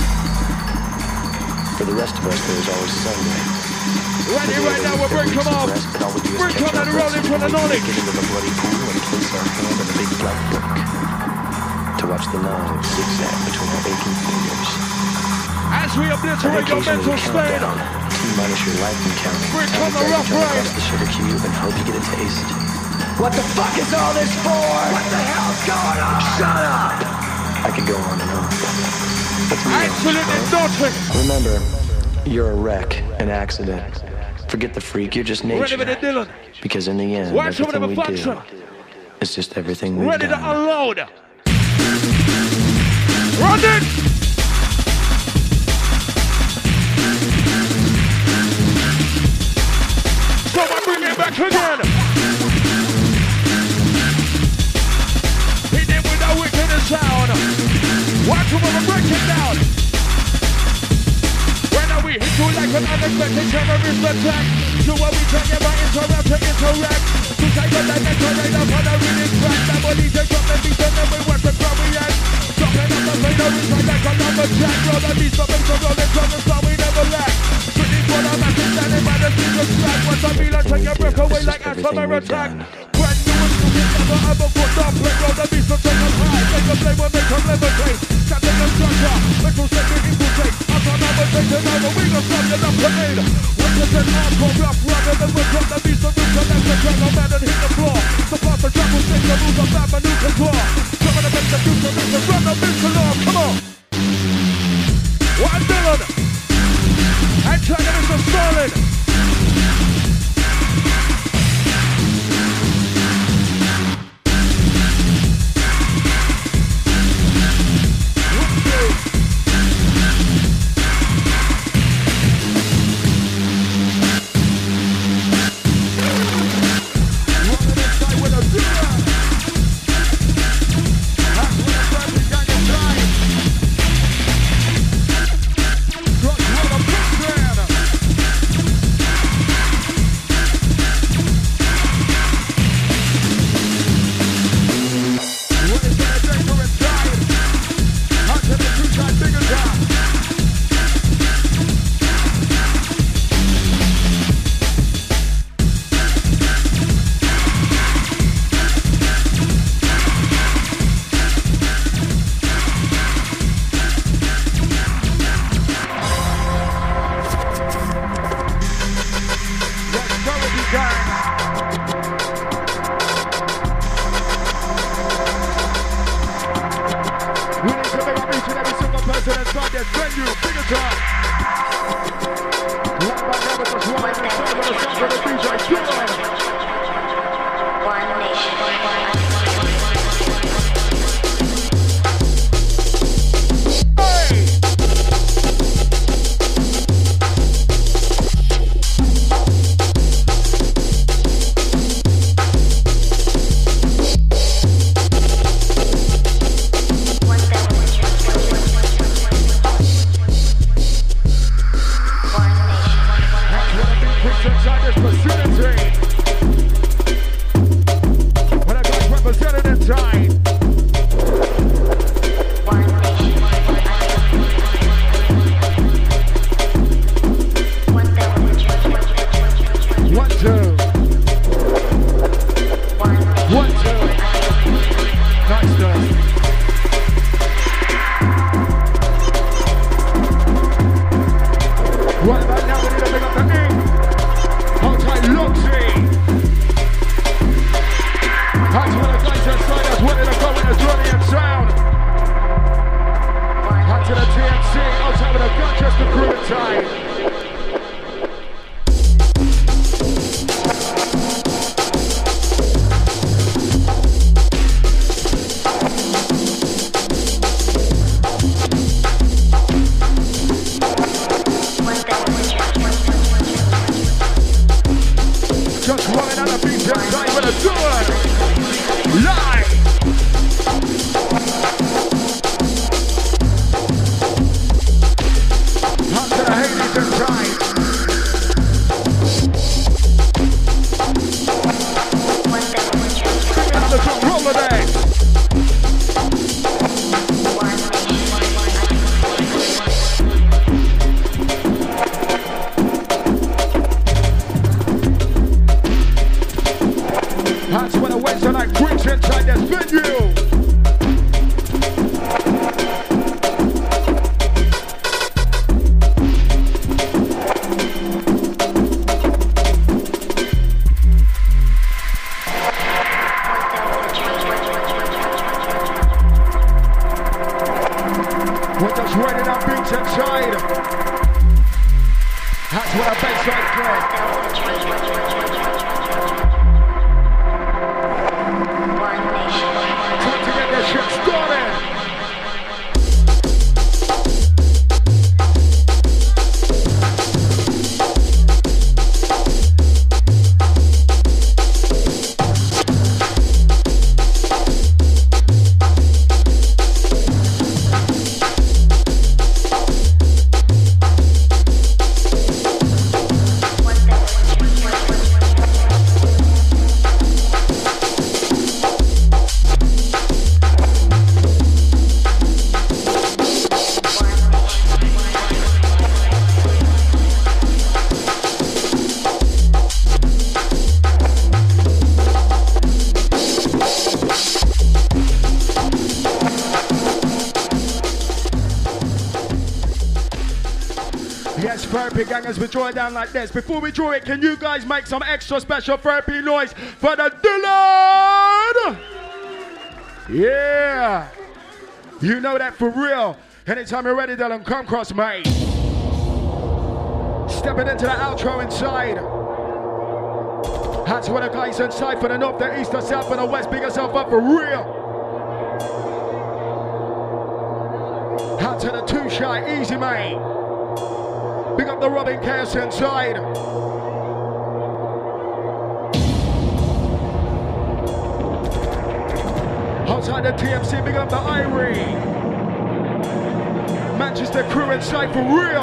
For the rest of us, there is always Sunday. Ready right now, we'll bring come off. Bring come and roll in for the knowledge. Get into the bloody pool and place our hand on the big black book. To watch the knives zigzag between our aching fingers. As we obliterate your mental state. T-minus your life encounter. Bring come the rough ride. The sugar cube and hope you get a taste. What the fuck is all this for? What the hell's going on? Shut up! I could go on and on. Let's move on. Absolutely nothing. Remember, you're a wreck, an accident. Forget the freak, you're just nature. Ready with it, Dylan. Because in the end, Watch everything we function. do is just everything we've Ready done. to unload. Run it! Someone bring it back again. Hit them with a wicked sound. Watch them over, break it down. When are we hit you like an unexpected terrorist attack? Do what we can ever interrupt to interact. To take a life and turn it up on a really track. That body takes up the beat and then we want to go react. Dropping up the fader, we try like a lumberjack. Roll the beast up and so roll it from the start, we never lack. Switching for the massive standing by the speaker's track. Once I feel like take your breath away like asthma attack. Brand new and stupid, never ever put up. Roll the beast up, take them high. Take a flame when they come levitate. Captain the structure, metal set to infiltrate. I'm on our station, over we gon' stop you left grenade. One percent hardcore, rough, rugged, and we'll drop the beast of the connect the track, I'm man and hit the floor. The path of travel, take the rules of that maneuver draw. Coming to make the future, make the run of this law, come on. One Dylan. Antagonist of Stalin. inside. Just running out of beats inside with a door. Live. Out to the Hades inside. Bring out the top roller there. That's when a Wednesday night drinks inside this venue. We're just waiting on beats inside. That's when a bassline plays. Time to get this shit started. Yes, therapy gangers, we draw it down like this. Before we draw it, can you guys make some extra special therapy noise for the Dillard? Yeah. You know that for real. Anytime you're ready, Dylan, come cross, mate. Stepping into the outro inside. That's what the guys inside for the north, the east, the south, and the west. Big yourself up for real. Out to the two shy, easy, mate. Big up the Robin Chaos inside. Outside the T M C, big up the Irie. Manchester crew inside for real.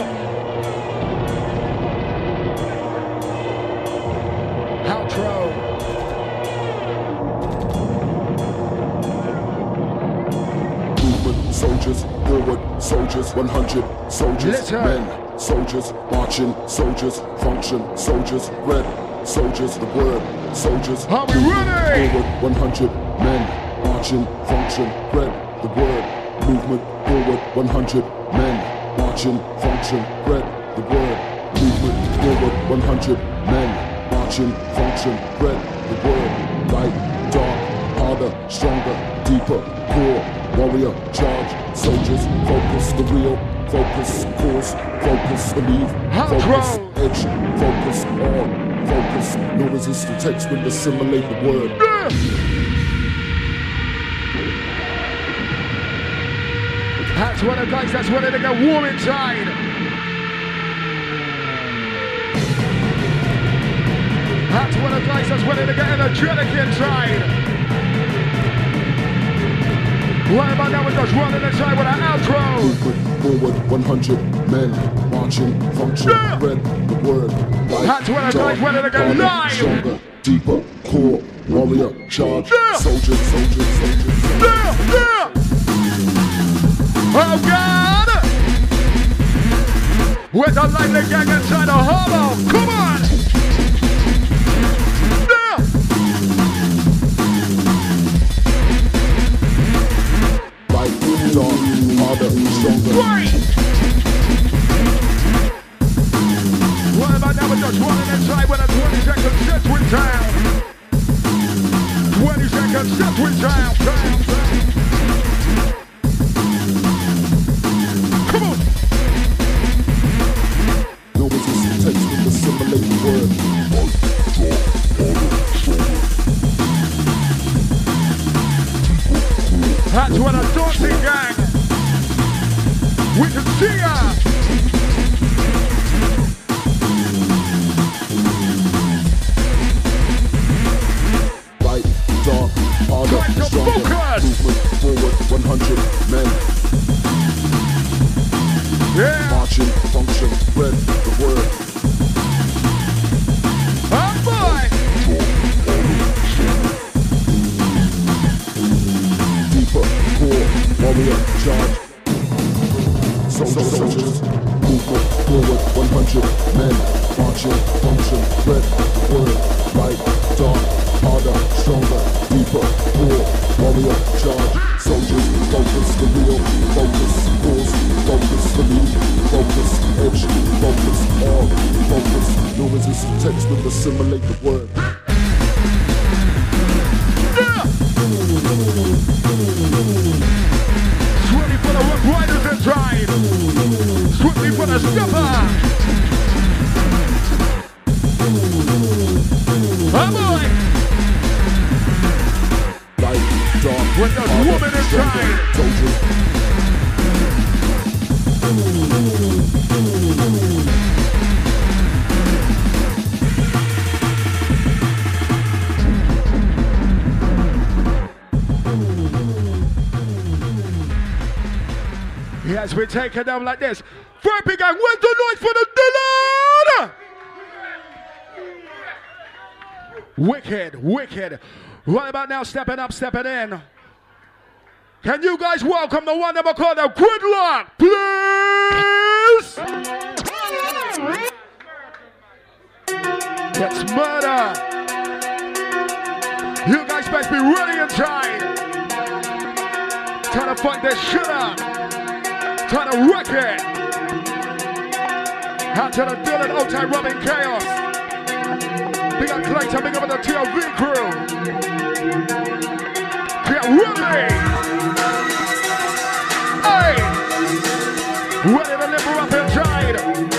Outro. Movement, soldiers, forward, soldiers, one hundred, soldiers, Listen. men. Soldiers, marching, soldiers, function, soldiers, red, soldiers, the word, soldiers, Are we ready? forward, one hundred, men, marching, function, red, the word, movement, forward, one hundred, men, marching, function, red, the word, movement, forward, one hundred, men, marching, function, red, the word, light, dark, harder, stronger, deeper, core, warrior, charge, soldiers, focus, the real, focus, course, focus, believe, focus, edge, focus, on, focus, no resistant text when assimilate the word. Yeah. That's one of the guys, that's one of the get warm inside. That's one of the guys, that's one of the get energetic inside. Right about now, we're just running inside with our outro. Movement, forward, one hundred, men, marching, function, Yeah. red, the word, light, That's where the dark, guys ready to get harder, live. stronger, deeper, core, warrior, charge, Yeah. soldiers, soldiers, soldiers, Yeah, yeah. Oh God! With the lightning gang inside the hollow. Come on! Yeah. light, dark, harder, stronger. Right. Right about now, we're just running inside with a twenty second set with time. twenty second set with time. Time, time. Come on. function, spread the word. Oh boy! Deeper, core, warrior, charge. Soldiers, soldiers, movement forward, one hundred men, marching, function, spread the word. Light, dark, harder, stronger, deeper, core, warrior, charge. Soldiers, focus, the real, focus, force, focus, believe, focus, edge, focus, all, focus. No resistance, text will assimilate the word. Swiftly for the rough riders and drive. Swiftly for the stepper. Oh boy! Light, dark, When there's harder, woman stronger, inside. soldiers. Yes, we take it down like this. Therapy gang, where's the noise for the Dillon? Wicked, wicked. Right about now, stepping up, stepping in. Can you guys welcome the one that we call the Gridlock, please? It's murder. You guys best be ready and tight. Trying to fuck this shit up. Trying to wreck it. Out to the Dillon Old-Time Rubbing Chaos. Big up Clayton, big up the T L V crew. Get ready. Hey. Ready to live up inside.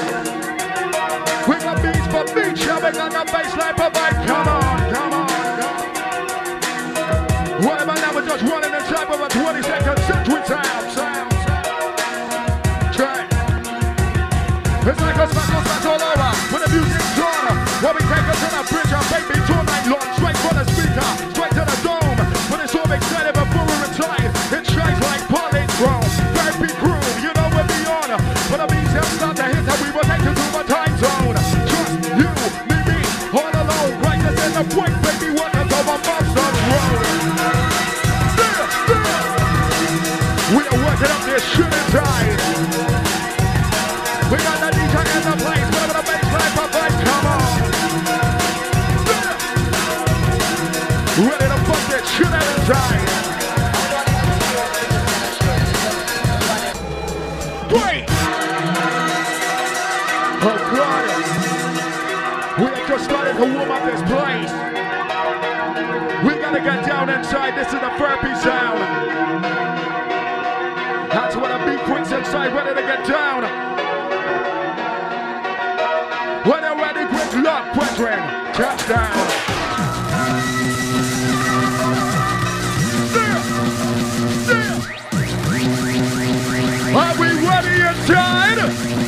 We got beats for beats. Yeah, we got the baseline provide. Come on, come on, come on. What about now? We're just running inside of a twenty-second century sound, sound. It's like a smash, smash all over. When the music's on, when we take us to the bridge, our baby all night long. Straight for the speaker, straight to the dome. When it's all excited before we're inside, it shines like Polly Chrome. Therapy crew, you know we're beyond. When the beats have start to hit, that we will take you to a time zone. Just you, me, me, all alone. Brightness in the point, baby, what us over Boston Road. Yeah, yeah. We are working up this shit inside. We got the D J in the place, whatever the baseline provides, come on. Ready to fuck that shit out inside. Great! Oh God. We have just started to warm up this place. We gotta get down inside, this is the therapy sound. That's what a beat quits inside, ready to get down. When they're ready, quick luck, brethren. Touchdown. Yeah. Yeah. Are we ready inside?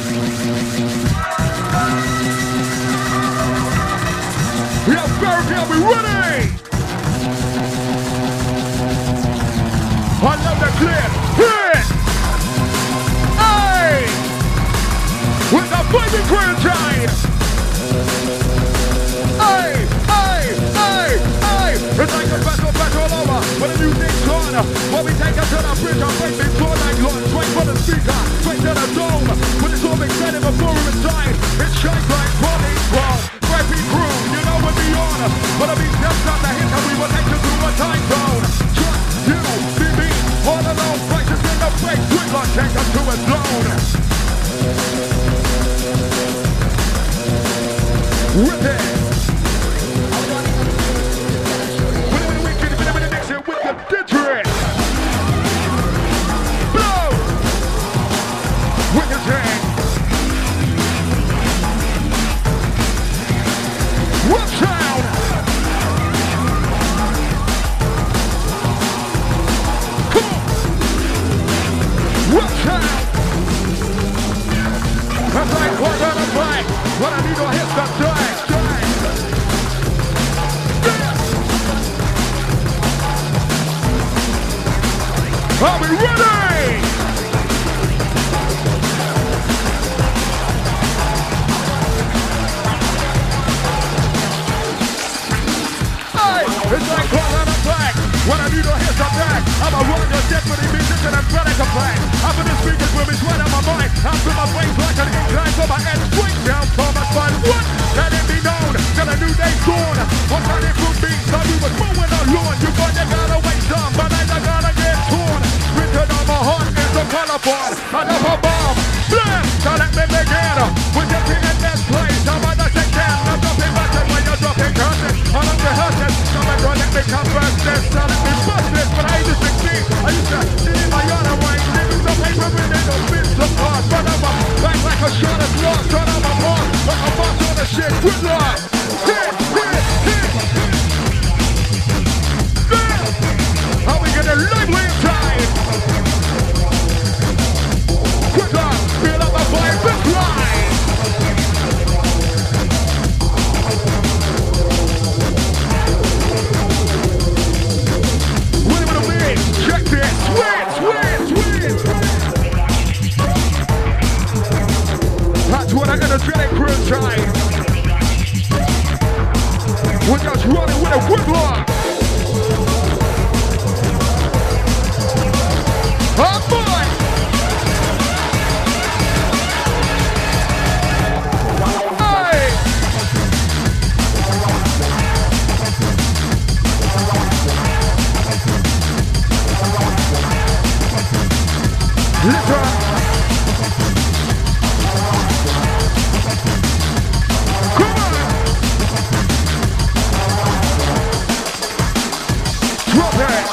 Yeah, Fergie, are we ready? I love the clip. Hit! Hey! With the fighting franchise! Hey, hey, hey, hey! It's like a battle, battle all over. When the music's on, when we take us to the bridge, our faith is all night long. Straight for the speaker, straight to the dome. When it's all excited before we're inside, it shines like Polly Chrome. Therapy crew, you know we're beyond. When the beat steps on the hit, and we will take you to a time zone. Just you, be me, all alone. Righteous in the face, Gridlock, take us to a zone. With it. With it, wicked, with it, with it, mix it with the digit. Blow. With the tank. What sound? Come on. What sound? That's like what's on the play. What I need to hit the track. Are we ready? just a bag. I'm a run your shit for the music and I'm trying to complain. I'm gonna speak it with me, sweat on my mind. I'm to my face like an incline, so my head straight down from my spine. What? Let it be known that a new day's gone. What kind of good beats? So we was moving along. You got you gotta wait some, but I gotta get torn. Written on my heart is a colorboard. I love a bomb. Blam! So let me begin. With the king in this place, I'm on the second down. I'm dropping buttons when you're dropping curses. I'm on the hustle. Someone gonna let me come first. This, so let me bust this. But I used to succeed. I used to see my other way. Living some paper in it, don't spin some parts. But I'm a back like a shot of glass. Turn on my mark. Like a boss on the shit. Good luck. Hit, hit, hit, hit. How we gonna live with time? Quick up, feel up a vibe and fly. Wait a minute, check this. Sweet, sweet, sweet. That's what I'm gonna dread crew time. We're just running with a whip. Oh boy! Hey! Listen! Come on! Drop it!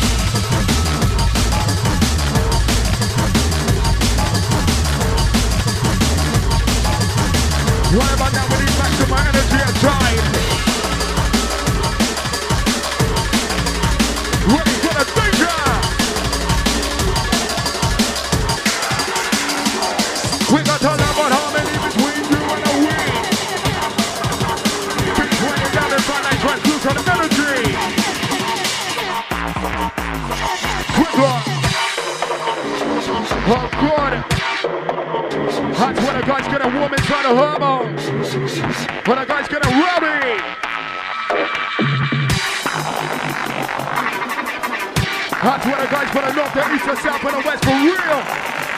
Right about now, we need maximum energy and time. Ready for the danger. We got to learn about harmony between you and the wind. Between you down the front line, translucent energy. Quicker. Oh God. That's when a guy's gonna warm inside a hormone. When a guy's gonna rub it. That's when a guy's gonna knock the east and south and the west for real.